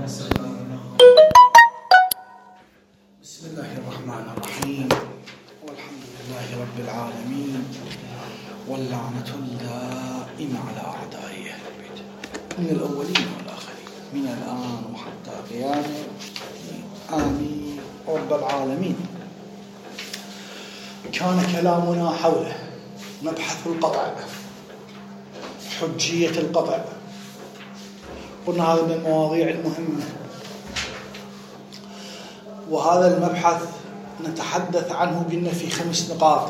بسم الله الرحمن الرحيم، والحمد لله رب العالمين، واللعنة الدائمة على أعدائه من الأولين والآخرين من الآن وحتى قيام آمين رب العالمين. كان كلامنا حول مبحث القطع، حجية القطع. قلنا هذا من المواضيع المهمة، وهذا المبحث نتحدث عنه قلنا في 5 نقاط.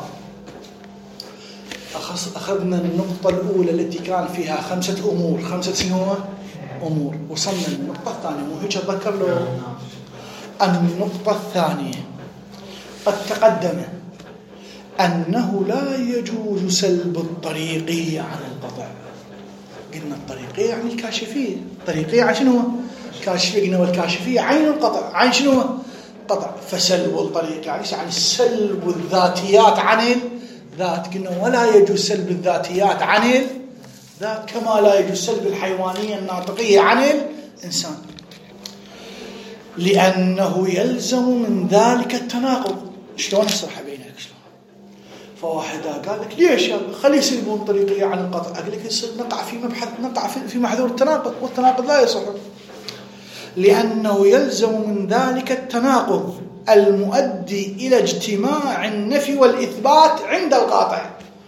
أخذنا النقطة الأولى التي كان فيها 5 أمور، 5 أمور. وصلنا للنقطة الثانية، مو هيك أتذكر له؟ النقطة الثانية قد تقدم أنه لا يجوز سلب الطريقية عن القطع. قلنا الطريقية يعني الكاشفية، الطريقية عن شنو؟ كاشفية. قلنا والكاشفية عين القطع، عين شنو؟ قطع. فسلب الطريق يعني سلب الذاتيات عن الذات. قلنا ولا يجوز سلب الذاتيات عن الذات، كما لا يجوز سلب الحيوانية الناطقية عن الإنسان، لأنه يلزم من ذلك التناقض. شلون أشرح بينك؟ شلون؟ فواحد قال لك ليش خلي يسلبون الطريقية عن القطع؟ أقول لك يصير نقع في مبحث، نقع في محذور التناقض، والتناقض لا يصح، لأنه يلزم من ذلك التناقض المؤدي إلى اجتماع النفي والإثبات عند القاطع.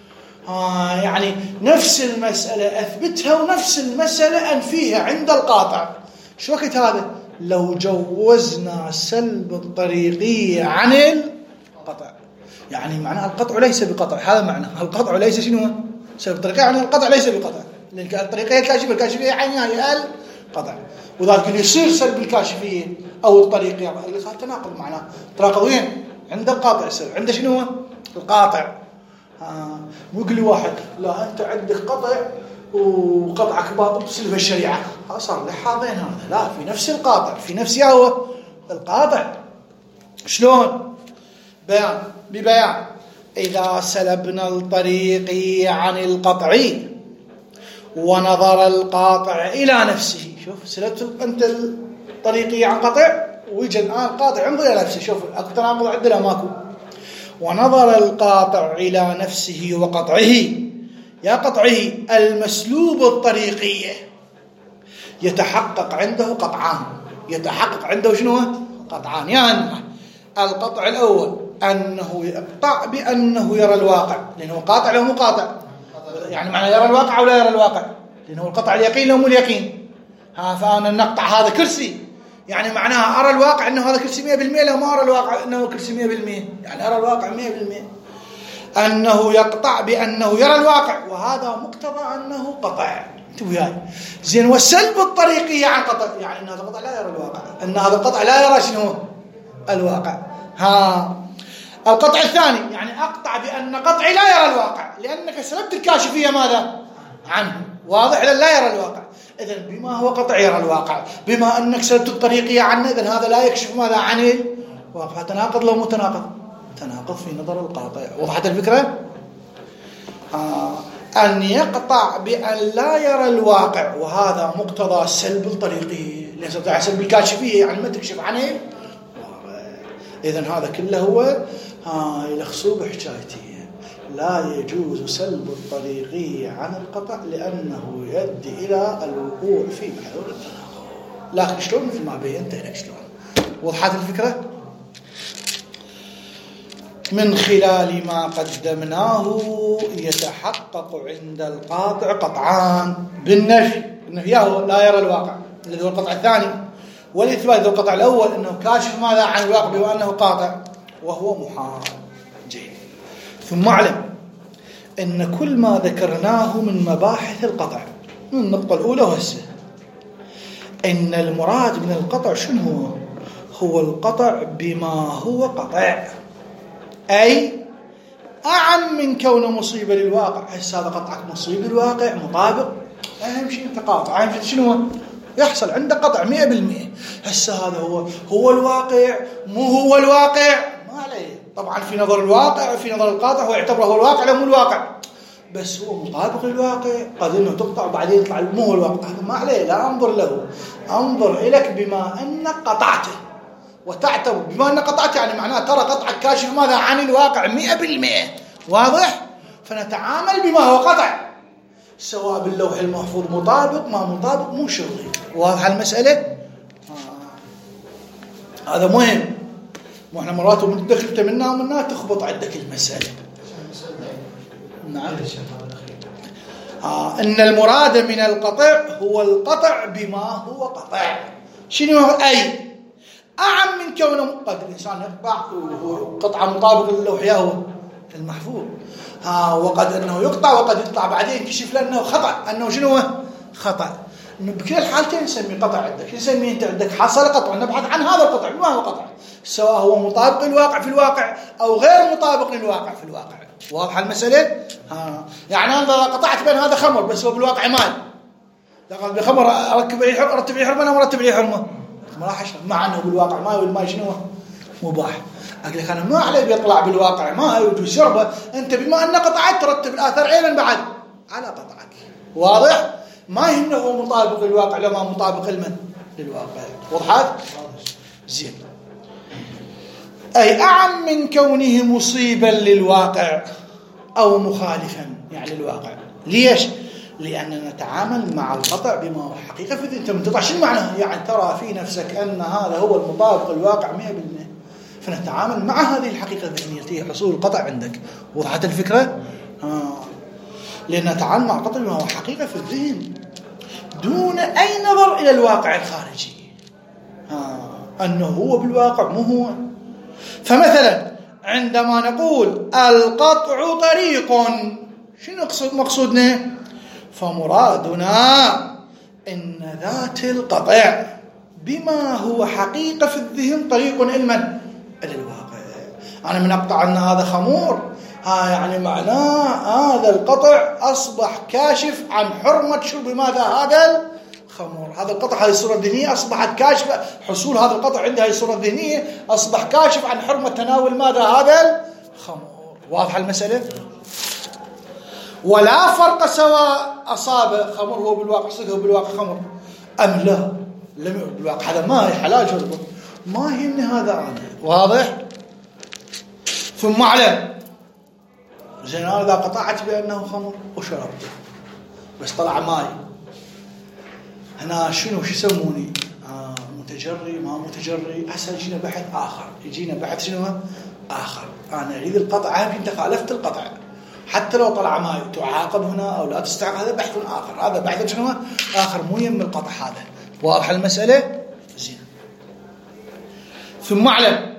يعني نفس المسألة أثبتها ونفس المسألة أنفيها عند القاطع. شو وقت هذا؟ لو جوزنا سلب الطريقية عن القطع، يعني معنى القطع ليس بقطع. هذا معنى القطع ليس شنو؟ سلب الطريقية عن القطع ليس بقطع، لأن الطريقية الكاشفية، الكاشفية عينها القطع، وذلك يصير سلب الكاشفية أو الطريقية. هذا تناقض معناه. تناقض وين؟ عند القاطع يصير. عند شنو؟ القاطع. ويقول لي واحد لا أنت عندك قطع وقطعك باطل تسلب الشريعة. صار لحاظين هذا. لا، في نفس القاطع، في نفس هو القاطع. شلون؟ بيان ببيان. إذا سلبنا الطريقية عن القطعي ونظر القاطع إلى نفسه، شوف سلبت أنت الطريقية عن قطع ويجي الآن القاطع ينظر إلى نفسه. شوف أكو تناقض عندنا ماكو؟ ونظر القاطع إلى نفسه وقطعه، يا قطعه المسلوب الطريقية يتحقق عنده قطعان. يتحقق عنده شنو؟ قطعان. يعني القطع الأول أنه يقطع بأنه يرى الواقع، لأنه قاطع له مقاطع. يعني معنى يرى الواقع ولا يرى الواقع، لأنه القطع اليقين له مو اليقين. فأنا نقطع هذا كرسي، يعني معناها أرى الواقع أنه هذا كرسي 100%، لو ما أرى الواقع أنه كرسي 100%، يعني أرى الواقع 100%. أنه يقطع بأنه يرى الواقع، وهذا مقتضى أنه قطع. انتبهوا وياي زين. والسلب الطريقية عن قطع يعني أن هذا القطع لا يرى الواقع، أن هذا القطع لا يرى شنو؟ الواقع. القطع الثاني يعني أقطع بأن قطعي لا يرى الواقع، لأنك سلبت الكاشفية ماذا؟ عنه. واضح؟ لا يرى الواقع. إذن بما هو قطع يرى الواقع، بما أنك سلبت الطريقية عنه، إذن هذا لا يكشف ماذا؟ عن الواقع. تناقض لو متناقض؟ تناقض في نظر القاطع. وضحت الفكرة؟ أن يقطع بأن لا يرى الواقع، وهذا مقتضى سلب الطريقية، ليس سلب الكاشفية، يعني ما تكشف عنه. إذن هذا كله هو يلخصوا بحكايتي. لا يجوز سلب الطريقية عن القطع لأنه يؤدي إلى الوقوع في محذور التناقض. لكن شلون؟ مثل ما بينت لك شلون. وضحت الفكرة؟ من خلال ما قدمناه يتحقق عند القاطع قطعان بالنفي. النفي هو لا يرى الواقع الذي هو القطع الثاني، والإثبات ذو القطع الأول أنه كاشف ماذا؟ عن الواقع بما أنه قاطع، وهو محال. جيد. ثم اعلم أن كل ما ذكرناه من مباحث القطع من النقطة الأولى وهسه، أن المراد من القطع شنو هو القطع بما هو قطع، أي أعم من كون مصيبة للواقع. هسه هذا قطعك مصيب للواقع مطابق، أهم شيء أنت قاطع. أهم شيء شنو يحصل عندك؟ قطع 100%. هسه هذا هو الواقع، مو هو الواقع ما عليه. طبعا في نظر الواقع، في نظر القاطع هو يعتبره هو الواقع، لا مو الواقع. بس هو مطابق للواقع، قد انه تقطع وبعدين يطلع مو هو الواقع، هذا ما عليه، لا انظر له، انظر اليك بما انك قطعته وتعتبر بما انك قطعت، يعني معناه ترى قطعك كاشف ماذا عن الواقع 100%. واضح؟ فنتعامل بما هو قطع، سواء باللوح المحفوظ مطابق ما مطابق مو شغلي. واضح المسألة؟ هذا مهم. مو احنا مرات من دخلت منها ومنها تخبط عندك المسألة. نعم. إن المراد من القطع هو القطع بما هو قطع. شنو هو؟ أي أعم من كونه قد الإنسان يقطع قطعة مطابقة للوح هو المحفوظ، وقد أنه يقطع وقد يطلع بعدين يكشف لأنه خطأ، أنه شنو هو؟ خطأ. بكل الحالتين نسميه قطع عندك. نسميه أنت عندك حصل قطع، نبحث عن هذا القطع ما هو قطع، سواء هو مطابق للواقع في الواقع أو غير مطابق للواقع في الواقع. واضح المسألة؟ يعني أنا قطعت بين هذا خمر بس هو بالواقع مال، لقد بخمر أرتب لي حرمة أنا مرتب لي حرمة ما راح أشرب، مع أنه بالواقع ماء والماء شنو مباح. أقول لك أنا ما عليه بيطلع بالواقع ماء ويجوز شربه، أنت بما أنك قطعت ترتب الآثار علما بعد على قطعك. واضح؟ ما يهمنا هو مطابق للواقع لما مطابق للواقع. وضحت؟ زين. أي أعم من كونه مصيبا للواقع أو مخالفا يعني للواقع. ليش؟ لأننا نتعامل مع القطع بما هو حقيقة. فأنت من تطع شو معناه؟ يعني ترى في نفسك أن هذا هو المطابق للواقع 100%، فنتعامل مع هذه الحقيقة الذهنية هي حصول القطع عندك. وضحت الفكرة؟ لأن نتعامل مع القطع بما هو حقيقة في الذهن دون أي نظر إلى الواقع الخارجي، أنه هو بالواقع مو هو. فمثلا عندما نقول القطع طريق، شنو مقصودنا؟ فمرادنا إن ذات القطع بما هو حقيقة في الذهن طريق علما إلى الواقع. أنا من أقطع أن هذا خمور، يعني معناه هذا القطع أصبح كاشف عن حرمة شرب ماذا هذا الخمور. هذا القطع هذه الصورة الذهنية أصبحت كاشفة، حصول هذا القطع عند هذه الصورة الذهنية أصبح كاشف عن حرمة تناول ماذا هذا الخمور. واضح المسألة؟ ولا فرق سواء أصاب خمر هو بالواقع صدق هو بالواقع خمر أم لا لم بالواقع هذا ما حلال شربه، ما يهمني هذا أنا. واضح؟ ثم أعلم زين أنا إذا قطعت بأنه خمر وشربته بس طلع ماي، هنا شنو شو يسموني؟ متجري ما متجري. هسه يجينا بحث آخر، يجينا بحث شنو آخر. أنا أريد القطع، أنت خالفت القطع حتى لو طلع ماي تعاقب هنا أو لا تستحق، هذا بحث آخر. هذا بحث شنو آخر مو يم القطع هذا. واضح المسألة؟ زين. ثم أعلم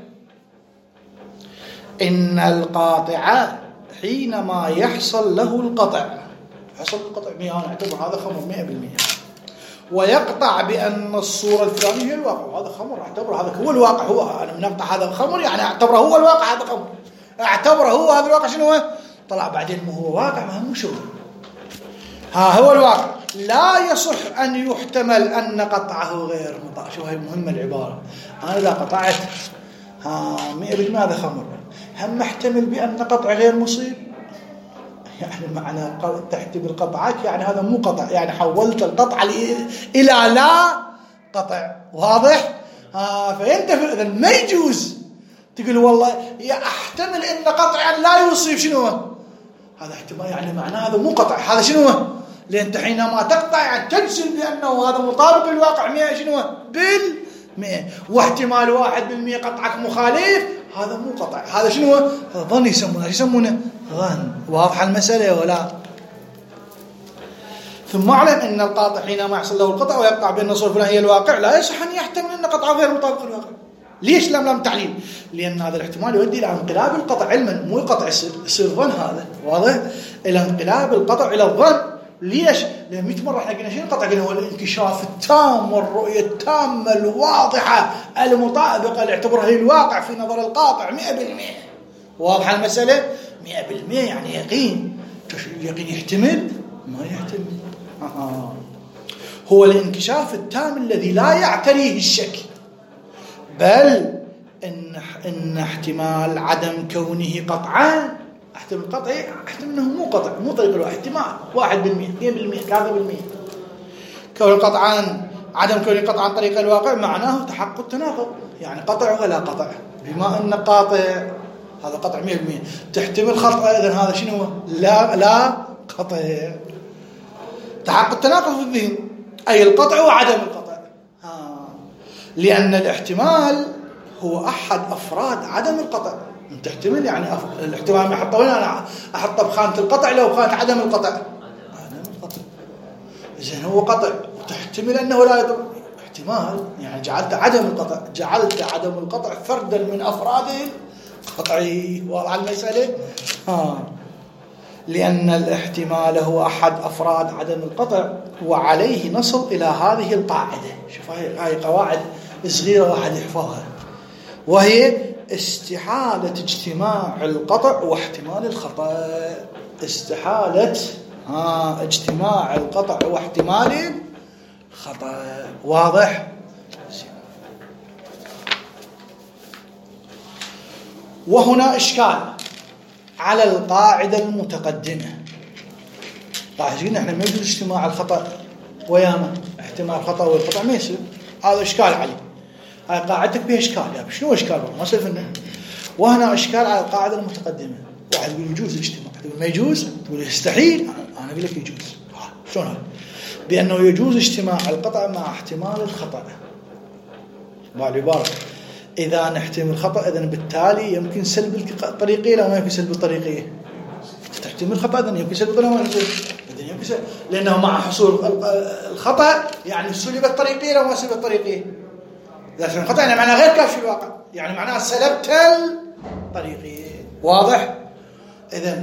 إن القاطع حينما يحصل له القطع، حصل القطع 100، أنا أعتبر هذا خمر 100%، ويقطع بأن الصورة الفلانية هي الواقع وهذا خمر، أعتبر هذا هو الواقع. هو أنا من أقطع هذا خمر يعني أعتبره هو الواقع هذا خمر، أعتبره هو هذا الواقع. شنو هو؟ طلع بعدين مو هو واقع، ما مو شغل، هو الواقع. لا يصح أن يحتمل أن قطعه غير مطابق. شو هي مهمة العبارة. أنا إذا قطعت 100% هذا خمر، هم محتمل بأن قطع غير مصيب، يعني معنى تحت بالقطعات يعني هذا مو قطع، يعني حولت القطع إلى لا قطع. واضح؟ فأنت إذا ما يجوز تقول والله أحتمل أن قطعا لا يصيب. شنو هذا احتمال؟ يعني معناه هذا مو قطع، هذا شنو؟ لأن أنت حينما تقطع يعني تجزم بأنه هذا مطابق للواقع 100 شنو بالمئة، واحتمال 1% قطعك مخالف، هذا مو قطع، هذا شنو؟ هذا ظن يسمونه ظن. واضح المسألة ولا؟ ثم اعلم ان القاطع حينما يحصل له القطع ويقطع بين الصورة الفلانية هي الواقع، لا يصح ان يحتمل ان قطعه غير مطابق للواقع. ليش لم تعليل؟ لأن هذا الاحتمال يؤدي إلى انقلاب القطع علما، مو القطع يصير ظن. هذا واضح؟ إلى انقلاب القطع إلى الظن. ليش؟ لأن 100 مرة احنا قلنا شنو القطع؟ قلنا هو الانكشاف التام والرؤية التامة الواضحة المطابقة اللي اعتبرها هي الواقع في نظر القاطع 100%. واضح المسألة؟ 100% يعني يقين. يقين يحتمل؟ ما يحتمل. هو الانكشاف التام الذي لا يعتريه الشك، بل إن احتمال عدم كونه قطعا احتمال قطعي، احتمال انه مو قطع، مو طريق الواحد، احتمال 1%، 2%، 3%. كون القطع عدم كون القطع عن طريق الواقع معناه تحقق التناقض، يعني قطع ولا قطع. بما ان قاطع هذا قطع 100%، تحتمل خطأ، اذا هذا شنو؟ لا قطع. تحقق التناقض في الذهن، اي القطع وعدم القطع. لان الاحتمال هو احد افراد عدم القطع. تحتمل يعني الاحتمال ما احطه وين؟ انا احطه بخانه القطع لو خانه عدم القطع. عدم القطع اذا هو قطع وتحتمل انه لا يضر. احتمال يعني جعلت عدم القطع فردا من افراد القطعي. واضح المساله؟ لان الاحتمال هو احد افراد عدم القطع، وعليه نصل الى هذه القاعده. شوف هاي قواعد صغيره واحد يحفظها، وهي استحالة اجتماع القطع واحتمال الخطأ. استحالة اجتماع القطع واحتمال الخطأ. واضح؟ وهنا إشكال على القاعدة المتقدمة. قاعدة احنا ما يجوز اجتماع الخطأ وياما احتمال الخطأ والقطع ما يصير. هذا إشكال عليه. هاي قاعدتك بها إشكال. يعني شنو إشكال؟ ما سلفنا. وهنا إشكال على القاعدة المتقدمة. واحد يقول يجوز الاجتماع، تقول ما يجوز، تقول يستحيل. أنا أقول لك يجوز. شلون هذا؟ بأنه يجوز اجتماع القطع مع احتمال الخطأ. بالعبارة إذا نحتمل الخطأ، إذن بالتالي يمكن سلب الطريقية لو ما يمكن سلب الطريقية. تحتمل الخطأ إذن يمكن سلب الطريقية، إذن يمكن سلب، لأنه مع حصول الخطأ يعني سلب الطريقية لو ما سلب الطريقية. لكن الخطأ يعني معناه غير كافي الواقع، يعني معناه سلبت الطريقية. واضح؟ إذن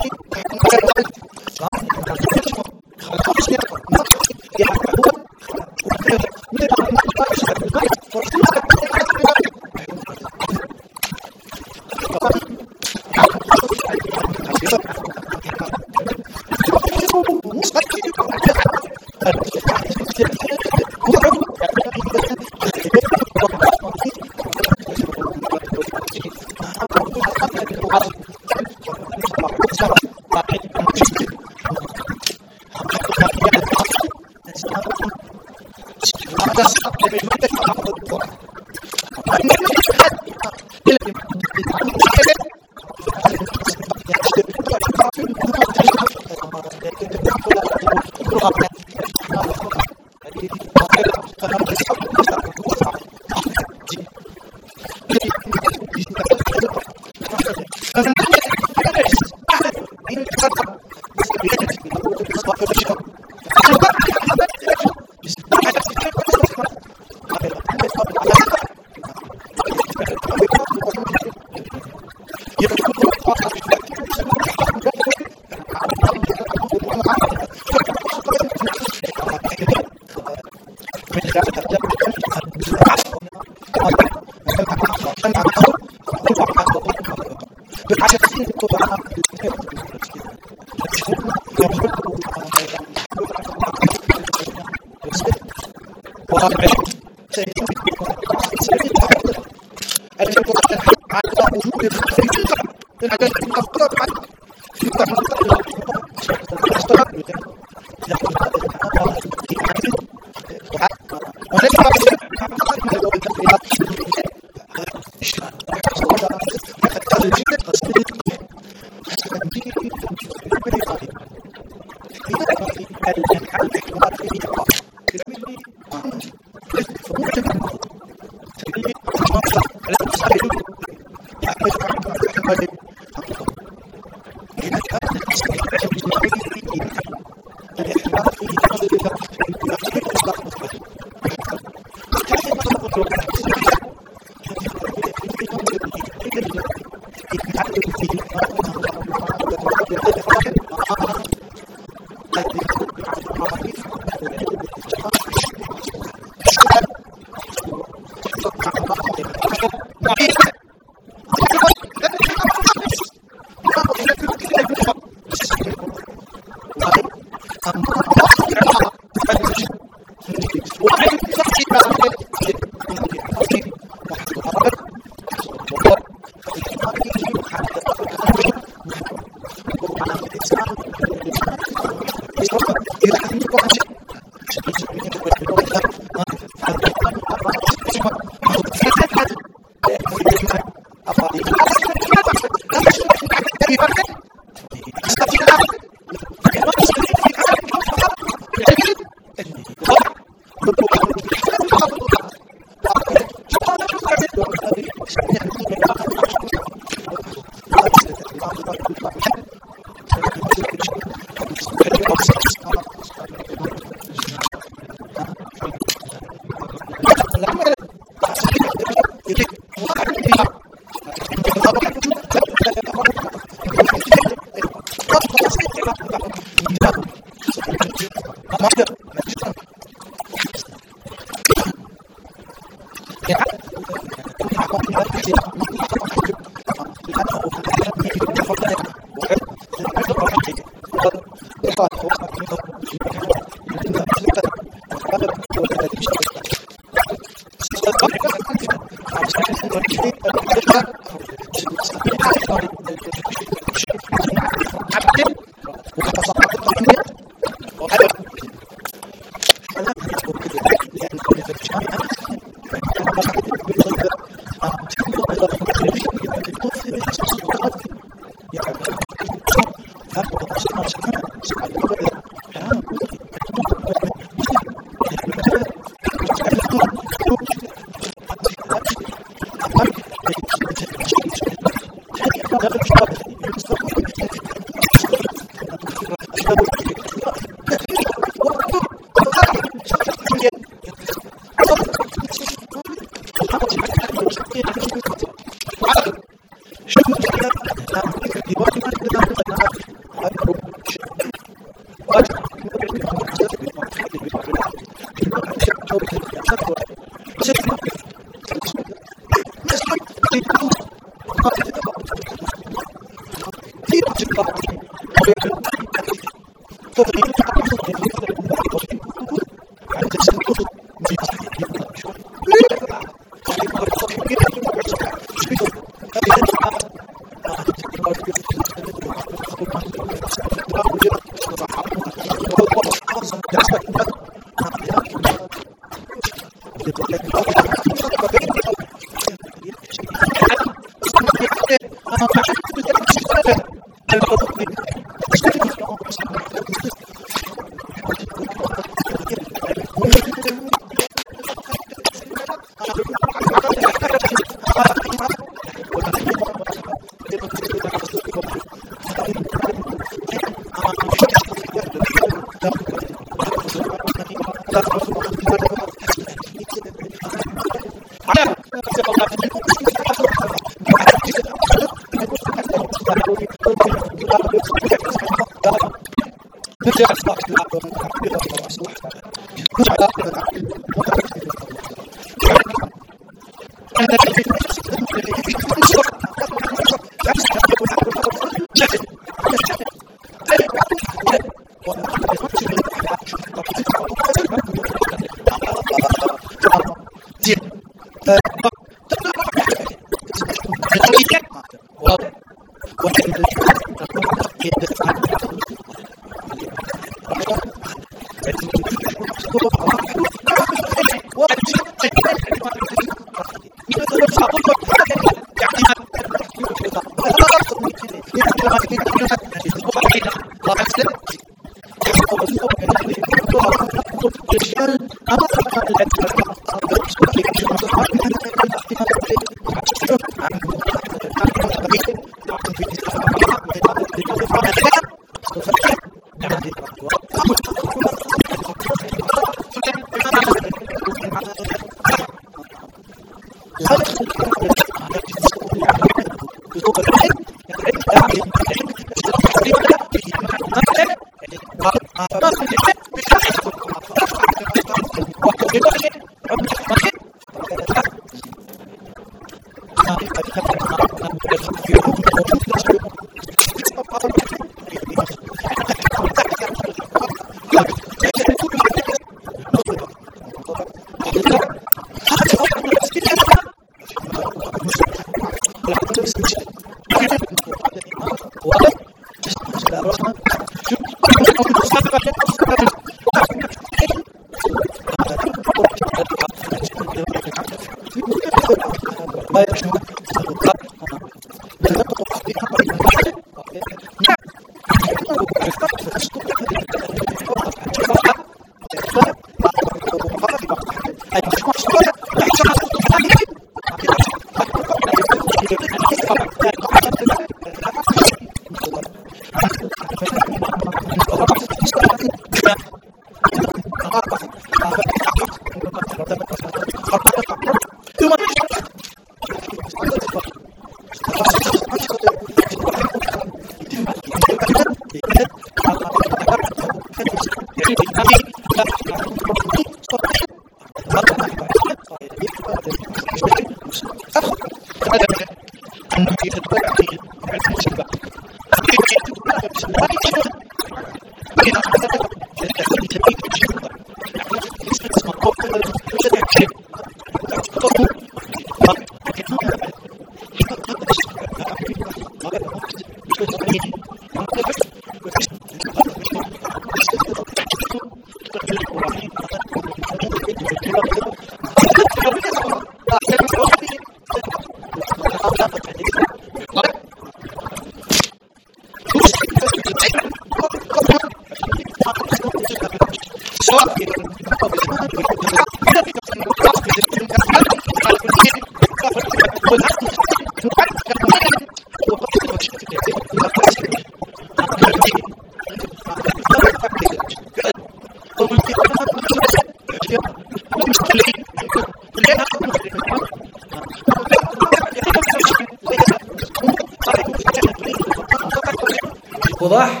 وضح؟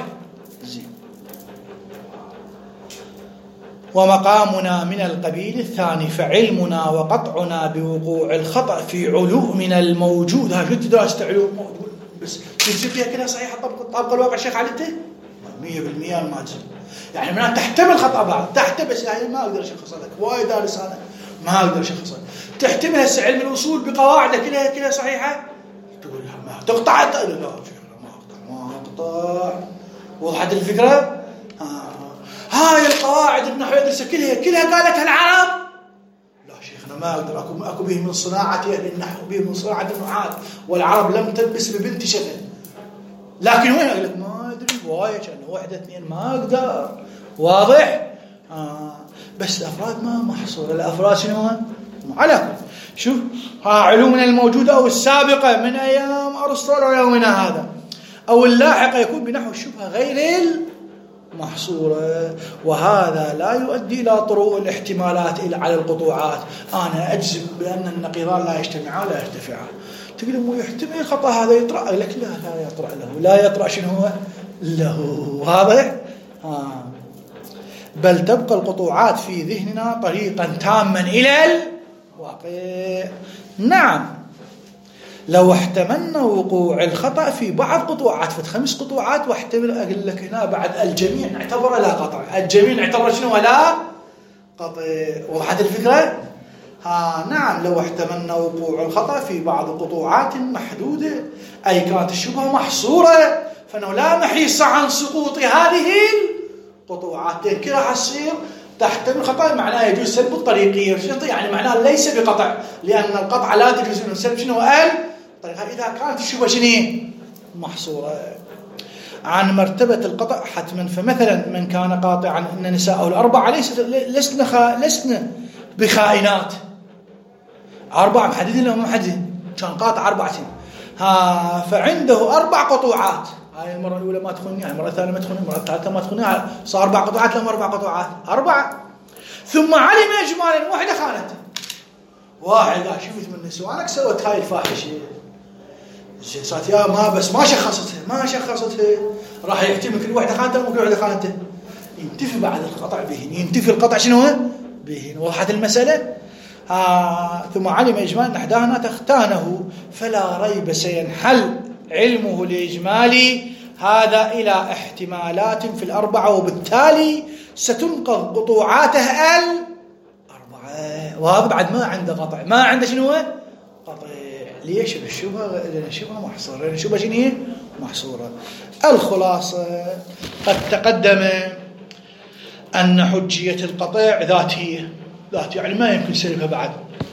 ومقامنا من القبيل الثاني فعلمنا وقطعنا بوقوع الخطأ في علومنا الموجود. ها شو دراسة علوم بس تجزي فيها كلها صحيحة طبق الواقع شيخ علته 100% ما تجزي. يعني منها تحتمل خطأ بعض بس يعني ما أقدر أشخص لك وايد دارس أنا ما أقدر أشخص لك. تحتمل هسه علم الأصول بقواعده كلها صحيحة تقول ما تقطع لا ما أقطع. وضحت الفكرة؟ هاي القواعد النحو يدرسها كلها قالتها العرب. لا شيخنا ما أقدر أكو به من صناعة أهل النحو به من صناعة النحاة والعرب لم تلبس ببنت شبه. لكن وين أقول لك ما أدري وايد كان 1 2 ما أقدر. واضح؟ بس الأفراد ما محصورة. الأفراد شنو؟ على كل شوف علومنا الموجودة أو السابقة من أيام أرسطو ويومنا هذا أو اللاحقة يكون بنحو الشبهة غير المحصورة. وهذا لا يؤدي إلى طروء الاحتمالات على القطوعات. أنا أجزم بأن النقيضان لا يجتمعان لا يرتفعان. تقول مو يحتمل خطأ هذا يطرأ لك لا يطرأ له لا يطرأ شنو هو له. واضح؟ بل تبقى القطوعات في ذهننا طريقا تاما إلى الواقع. نعم لو احتملنا وقوع الخطأ في بعض قطوعات 5 قطوعات واحتمل أقول لك هنا بعد الجميع نعتبره لا قطع. الجميع نعتبره شنو لا قطع. وضحت الفكرة؟ نعم لو احتملنا وقوع الخطأ في بعض قطوعات محدودة أي كانت الشبهة محصورة فإنه لا محيص عن سقوط هذه القطوعات. كده راح تصير تحتمل خطأ معناه يجوز سلب الطريقية يعني معناه ليس بقطع لأن القطع لا تجوز من سلب شنو الطريقة إذا كانت الشبهة شنو محصورة عن مرتبة القطع حتما. فمثلا من كان قاطعا أن نساءه الأربعة لسن بخائنات 4 محددين لهم محددين كان قاطع 4 فعنده 4 قطوعات. هاي المرة الأولى ما تخوني هاي المرة الثانية ما تخوني المرة الثالثة ما تخوني صار 4 قطوعات لهم 4 قطوعات 4 ثم علم إجمالا واحدة خانته واحد شفت من نسوانك سوت هاي الفاحشه زين صارت يا ما شخصتها راح يحتمل كل واحده خانته وكل واحده خانته ينتفي بعد القطع بهن ينتفي القطع شنو هو بهن. وضحت المساله. ثم علم إجمال نحدانا تختانه فلا ريب سينحل علمه الإجمالي هذا إلى احتمالات في الأربعة وبالتالي ستنقض قطوعاته الأربعة. وهذا بعد ما عنده قطع ما عنده شنو قطع. ليش الشبهة لأن الشبهة محصورة لأن الشبهة شنو محصورة. الخلاصة قد تقدم أن حجية القطع ذاتية يعني ما يمكن سلبها بعد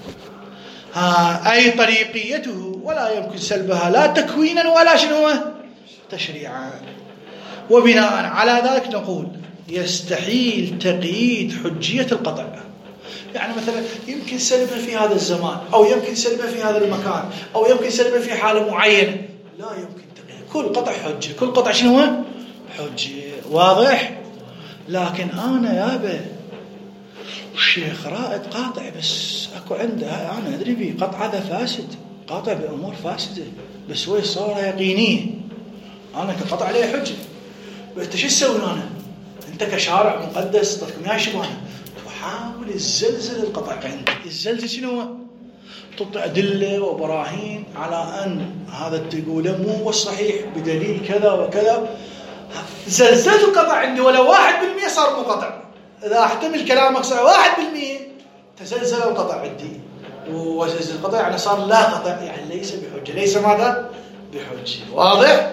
أي طريقيته ولا يمكن سلبها لا تكوينا ولا شنو تشريعا. وبناء على ذلك نقول يستحيل تقييد حجية القطع. يعني مثلا يمكن سلبها في هذا الزمان أو يمكن سلبها في هذا المكان أو يمكن سلبها في حالة معينة لا يمكن تقييد. كل قطع حجة كل قطع شنو حجة. واضح. لكن أنا يابا الشيخ رائد قاطع بس أكو عنده أنا أدري بيه قطع هذا فاسد قاطع بأمور فاسدة بس هو صورة يقينية أنا كقطع عليه حجة. بس شو تسوي أنا أنت كشارع مقدس طلقم يا شبانة تحاول الزلزل القطع عندك. الزلزل شنو تعطي أدلة وبراهين على أن هذا تقوله مو هو الصحيح بدليل كذا وكذا. زلزلت القطع عندي ولو 1% صار مو قطع. إذا احتمل كلامك صار 1% تزلزل القطع عندي وزلزل القطع يعني صار لا قطع يعني ليس بحجة ليس ماذا بحجة. واضح.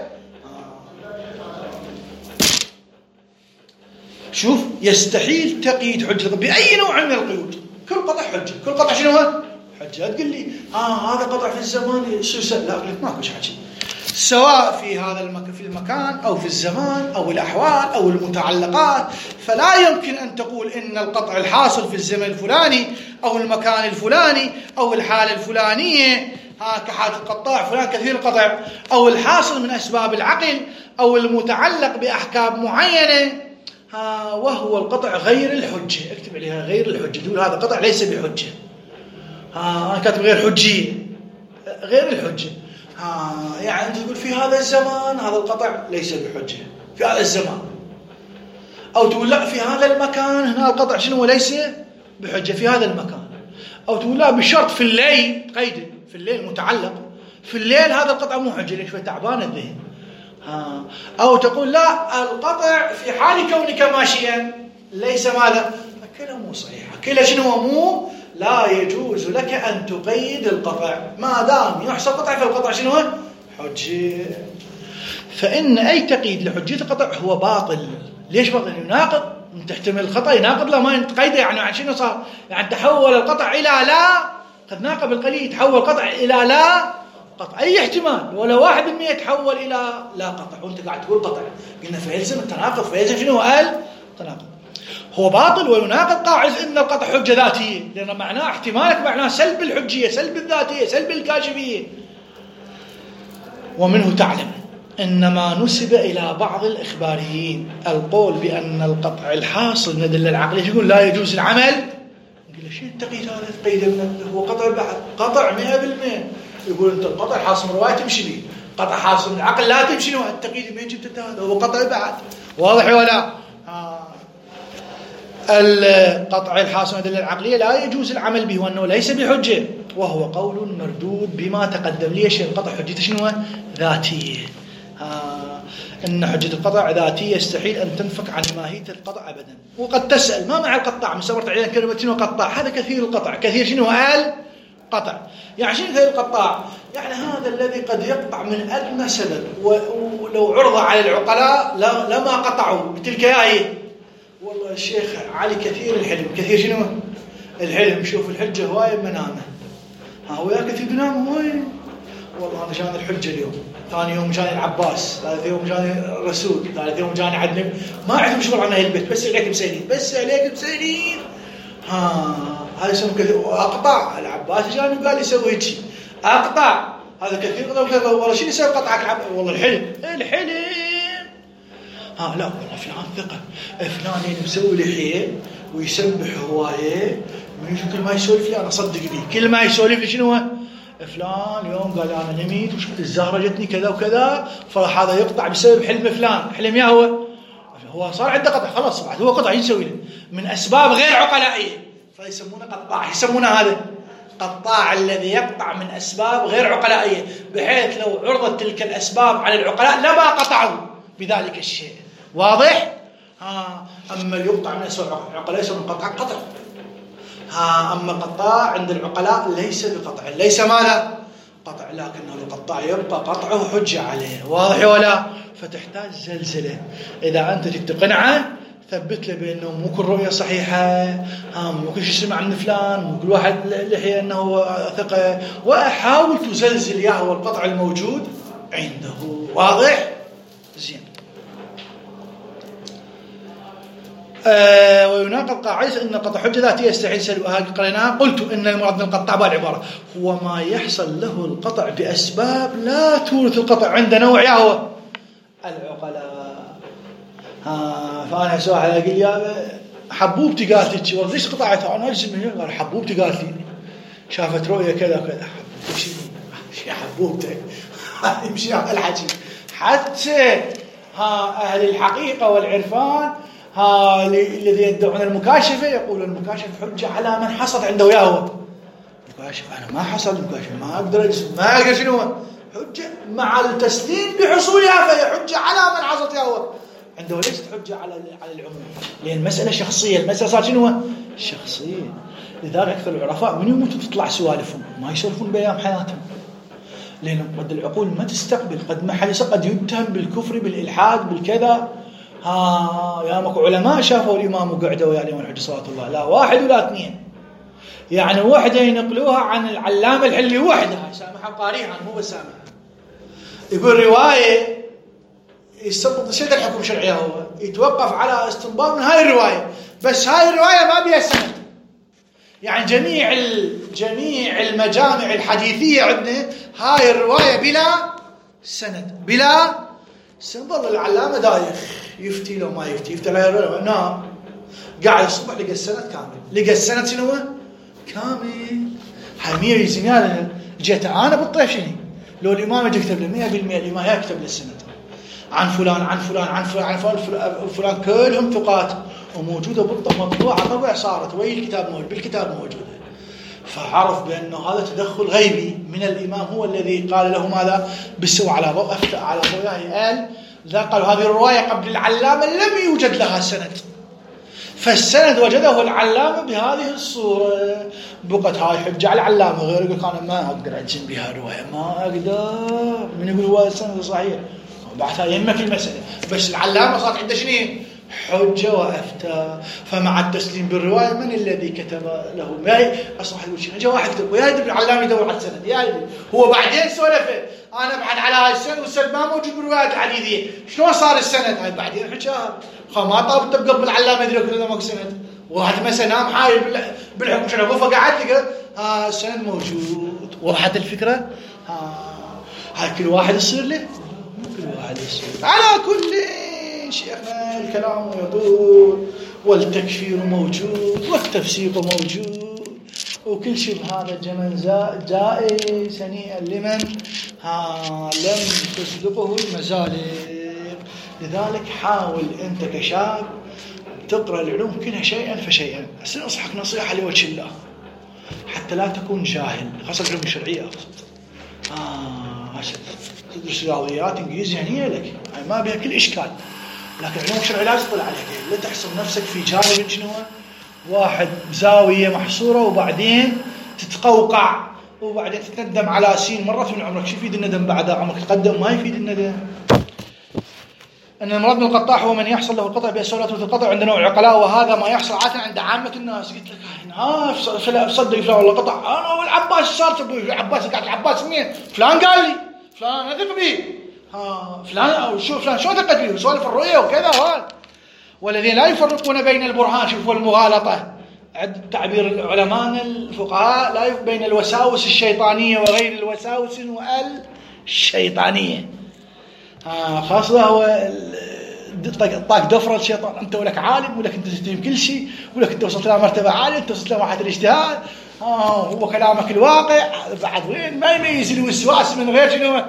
شوف يستحيل تقييد حجة بأي نوع من القيود. كل قطع حجة كل قطع شنو حجة. تقول لي هذا قطع في الزمان لا أقول لك ماكو شيء سواء في هذا في المكان أو في الزمان أو الأحوال أو المتعلقات. فلا يمكن أن تقول إن القطع الحاصل في الزمن الفلاني أو المكان الفلاني أو الحالة الفلانية كحالة القطاع فلان كثير القطع أو الحاصل من أسباب العقل أو المتعلق بأحكام معينة وهو القطع غير الحجة. اكتب عليها غير الحجة. تقول هذا قطع ليس بحجة. أنا كاتب غير حجية غير الحجة. يعني أنت تقول في هذا الزمان هذا القطع ليس بحجة في هذا الزمان أو تقول لا في هذا المكان هنا القطع شنو ليس بحجة في هذا المكان أو تقول لا بشرط في الليل قيد في الليل متعلق في الليل هذا القطع مو حجة ليش تعبان الذهن. أو تقول لا القطع في حال كونك ماشيا ليس ماذا كله مو صحيح كله شنو مو لا يجوز لك أن تقيد القطع ما دام يحصل قطع فالقطع شنو حجة. فإن أي تقييد لحجية القطع هو باطل. ليش باطل؟ يناقض. تحتمل الخطأ يناقض لا ما يتقيده يعني شنو صار يعني تحول القطع إلى لا قد ناقب القليل تحول القطع إلى لا قطع أي احتمال ولا 1% يتحول إلى لا قطع وأنت قاعد تقول قطع. قلنا فيلزم التناقض فيلزم شنو قال تناقض. هو باطل ويناقض قاعد إن القطع حجة ذاتية لأن معناه احتمالك معناه سلب الحجية سلب الذاتية سلب الكاشفية. ومنه تعلم إنما نسب إلى بعض الإخباريين القول بأن القطع الحاصل من الأدلة العقلية يقول لا يجوز العمل. يقول شيء التقييد هذا تقييد هو قطع بعد قطع 100%. يقول أنت القطع حاصل من رواية تمشي به قطع حاصل من العقل لا تمشي له التقييد من جبت هذا هو قطع بعد. واضح ولا القطع الحاصل من الأدلة العقلية لا يجوز العمل به وأنه ليس بحجة وهو قول مردود بما تقدم. ليش القطع حجته شنو ذاتية. إن حجة القطع ذاتية يستحيل أن تنفك عن ماهية القطع أبدا. وقد تسأل ما مع القطاع مستمرت علينا كلمة شنو قطاع. هذا كثير القطع كثير شنو قال قطع يعني شنو كثير القطاع يعني هذا الذي قد يقطع من أدنى سبب ولو عرض على العقلاء لما قطعوا بتلك آية. والله الشيخ علي كثير الحلم كثير شنو الحلم. شوف الحجة هواية منامه هو يا كثير بنامه وين والله أنا جاني الحجة اليوم ثاني يوم جاني العباس ثالث يوم جاني الرسول ثالث يوم جاني عدنان ما عندهم شغل عن أهل البيت بس عليك مسيرين بس عليك مسيرين. هذا يسمى كثير أقطع. العباس جاني وقال يسوي هيك أقطع هذا كثير والله شو يسوي قطعك والله الحلم لا والله فلان ثقة فلان مسوي لحية ويسبح هواية كل ما يسولف لي أنا أصدق به، كل ما يسولف لي شنو فلان يوم قال أنا نميت وشفت الزهرة جتني كذا وكذا، فراح هذا يقطع بسبب حلم فلان. حلم يا هو صار عنده قطع خلاص، بعد هو قطع يسوي له من أسباب غير عقلائية، فيسمونه قطاع. يسمونه هذا قطاع الذي يقطع من أسباب غير عقلائية، بحيث لو عرضت تلك الأسباب على العقلاء لما قطعوا بذلك الشيء. واضح؟ أما اللي يقطع من أسباب العقلاء يسمى قطع. أما قطاع عند العقلاء ليس بقطع، ليس ماذا؟ قطع، لكنه القطاع يبقى قطعه حجة عليه. واضح ولا؟ فتحتاج زلزلة. إذا أنت تقنعه ثبت له بأنه مو كل رؤية صحيحة، مو كل شيء سمع من فلان، مو كل واحد لحية أنه ثقة، وحاول تزلزل إياه والقطع الموجود عنده. واضح؟ زين. ويناقض قاعدة أن قطع حجة ذاتية يستحيل سلبها. قريناها. قلت إن المراد من القطع بالعبارة هو ما يحصل له القطع بأسباب لا تورث القطع عند نوع هو العقلاء. فأنا أسوأ على قل يا حبوبتي قالت لي والله ليش قطعتها؟ أنا أجزم منها. قال حبوبتي قالت لي شافت رؤية كذا كذا. شي حبوبتك يمشي على الحكي. حتى أهل الحقيقة والعرفان الذي يدعون المكاشفة يقول المكاشف حجة على من حصل عنده وياه. المكاشف أنا ما حصل، المكاشف ما أقدر أجزم، ما أقدر شنو حجة مع التسليم بحصولها، فهي حجة على من حصلت وياه. عنده ليست حجة على العموم، لأن المسألة شخصية. المسألة صار شنو شخصية. لذلك أكثر العرفاء من يموتوا تطلع سوالفهم، ما يسولفون بأيام حياتهم، لأن قد العقول ما تستقبل. قد ما حدث قد يتهم بالكفر بالإلحاد بالكذا. يا ماكو علماء شافوا الإمام وقعدوا ويا الإمام الحجة صلى الله، لا واحد ولا اثنين، يعني وحدة ينقلوها عن العلامة الحلي، وحدة سامحها قاريها مو بس سامحها. يقول رواية يسبب شيء الحكم الشرعي، هو يتوقف على استنباط من هاي الرواية، بس هاي الرواية ما بها سند. يعني جميع المجامع الحديثية عندنا هاي الرواية بلا سند، بلا سند. ظل العلامة دايخ يفتي لو ما يفتي على نعم. قاعد الصبح لقى السند كامل، لقى السند شنو كامل. حمير يزنيان جيت أنا بالطيف شنو لو الإمام يجي يكتب له 100% الإمام يكتب له السند عن فلان عن فلان عن فلان عن فلان كلهم ثقات وموجودة بالضبط مطبوعة طبع صارت وهي الكتاب موجود بالكتاب موجودة. فعرف بأنه هذا تدخل غيبي من الإمام، هو الذي قال له ماذا بالسوء على ضوء أفتى على ضوءه. قال ذا قال هذه الرواية قبل العلامة لم يوجد لها سند، فالسند وجده العلامة بهذه الصورة. بقت هاي حجة على العلامة، غير يقول أنا ما أقدر أجزم بها الرواية، ما أقدر. من يقول هو السند صحيح بعدها يهمك المسألة، بس العلامة صارت عنده شنو حجة وأفتى. فمع التسليم بالرواية من الذي كتب له؟ ما أصبح يقول شيء جاء واحد كتب ويا يدري العلامة يدور على السند، يا يدري هو بعدين سولفه أنا بعد على هاي السند والسند ما موجود بالروايات الحديثية، شلون صار السند؟ هاي بعدين حكاها ما طاب تبقى بالعلامة يدري كل ما سند. واحد مثلا نام حايل بالحكم شنو فقعد لقى السند موجود. وضحت الفكرة؟ هاي كل واحد يصير له، كل واحد يصير. على كل شيخنا الكلام يطول، والتكفير موجود والتفسيق موجود، وكل شيء بهذا الجمل جائز هنيئا لمن لم تسبقه المزالق. لذلك حاول أنت كشاب تقرأ العلوم كلها شيئا فشيئا. أنصحك نصيحة لوجه الله حتى لا تكون جاهل، خاصة العلوم الشرعية. تدرس رياضيات إنجليزي هنيئا لك، ما بها كل إشكال، لكن العلوم الشرعية لا تطلع عليك، لا تحصل نفسك في جانب شنو واحد زاوية محصورة وبعدين تتقوقع وبعدين تتندم على سين مرة من عمرك. شو يفيد الندم بعد عمرك تقدم؟ ما يفيد الندم. أن المراد من القطاع هو من يحصل له القطع بأسولات مثل القطع عند نوع العقلاء، وهذا ما يحصل عادة عند عامة الناس. قلت لك صدق فلان والله قطع أنا والعباس صارت العباس قاعد العباس مين فلان قال لي فلان أثق به فلان أو شو فلان شو ثقت به وسولف الرؤية وكذا والذين لا يفرقون بين البرهان. شوفوا المغالطة عند تعبير العلماء الفقهاء لا بين الوساوس الشيطانية وغير الوساوس والشيطانية. خاصة هو طاق دفرة الشيطان، أنت ولك عالم، ولك أنت تستلم كل شيء، ولك أنت وصلت إلى مرتبة عالية، أنت وصلت إلى مرحلة الاجتهاد. هو كلامك الواقع بعد وين ما يميز الوسواس من غير شنو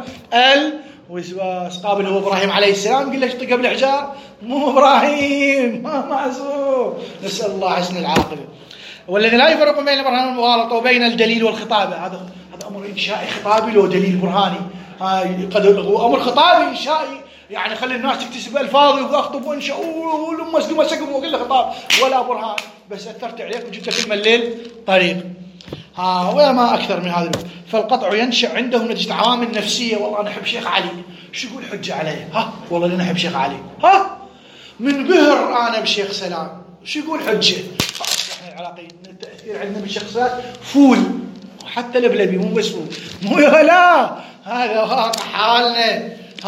الوسواس. قابل هو إبراهيم عليه السلام قال له طق بالحجار، مو إبراهيم ما معزوم. نسأل الله حسن العاقبة. والذي لا يفرق بين البرهان والمغالطة وبين الدليل والخطابة، هذا أمر إنشائي خطابي له دليل برهاني. قد هو أمر خطابي إنشائي، يعني خلي الناس تكتسب ألفاظ وأخطب وإنشاء ولما سقم وقل له خطاب ولا برهان، بس أثرت عليك وجبت كل مليل طريق. ولا ما أكثر من هذا. فالقطع ينشأ عنده نتيجة عوامل نفسية. والله أنا أحب شيخ علي، شو يقول حجة عليه؟ والله أنا أحب شيخ علي، من بهر أنا بشيخ سلام، شو يقول حجة؟ إحنا العراقيين التأثير عندنا بالشخصيات فول، حتى البلبي مو بس فول، مو لا، هذا واقع حالنا.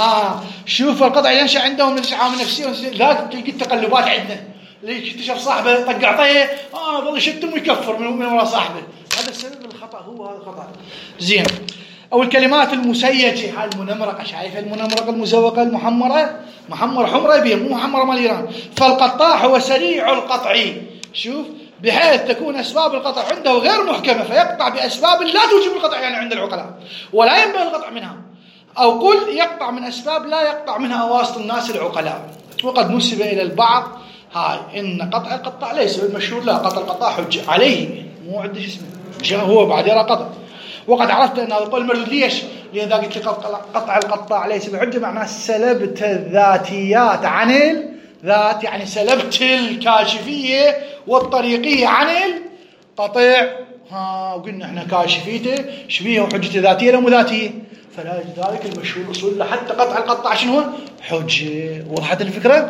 شوف القطع ينشأ عندهم نتيجة عوامل نفسية. لا تلقي التقلبات عندنا، اللي يكتشف صاحبه طق عطيه ظل يشتم ويكفر من وراء صاحبه، هذا السبب الخطأ، هو هذا الخطأ. زين. أو الكلمات المسيجة، هاي المنمرقة، شايفة المنمرقة المزوقة المحمرة، محمر حمرة بيه، مو محمرة مال إيران. فالقطاع هو سريع القطع، شوف، بحيث تكون أسباب القطع عنده غير محكمة، فيقطع بأسباب لا توجب القطع يعني عند العقلاء، ولا ينبغي القطع منها. أو قل يقطع من أسباب لا يقطع منها أواسط الناس العقلاء. وقد نسب إلى البعض إن قطع القطاع ليس بالمشهور، لا، قطع القطاع حجة عليه، مو عندي اسمه، هو بعد يرى قطع. وقد عرفت أن هذا القول مردود. ليش؟ لأن ذا قلت قطع القطاع ليس بحجة، معناه سلبت الذاتيات عن الذات، يعني سلبت الكاشفية والطريقية عن القطع. وقلنا احنا كاشفيته شبيه وحجته ذاتية لو مو ذاتية، فلا ذلك المشهور أصول حتى قطع القطاع شنو حجة. وضحت الفكرة؟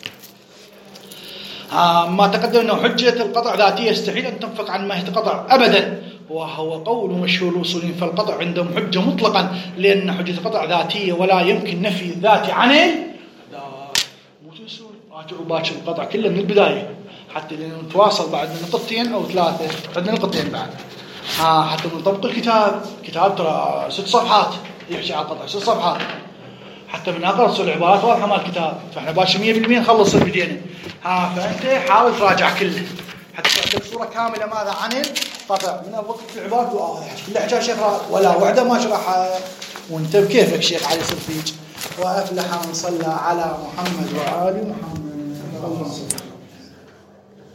ما تقدم أنه حجة القطع ذاتية يستحيل أن تنفك عن ما يتقطع أبدا، وهو قول مشهور الأصوليين. فالقطع عندهم حجة مطلقا، لأن حجة القطع ذاتية ولا يمكن نفي الذات عن الذات. مو تنسون راجعوا باكر القطع كله من البداية حتى نتواصل بعد نقطتين أو ثلاثة، عندنا نقطتين بعد حتى نطبق الكتاب. كتاب ترى 6 صفحات يحكي على القطع، 6 صفحات حتى من أقرص العبارات واضحة مال الكتاب، فإحنا باش 100% نخلص الفيديو. فأنت حاول تراجع كله حتى عندك صورة كاملة ماذا عن القطع من الوقت في العبارات واضحة. كل حكى شيخ ولا وحدة ما شرحها، وانت بكيفك شيخ علي صرفيج. وأفلح من صلى على محمد وآل محمد.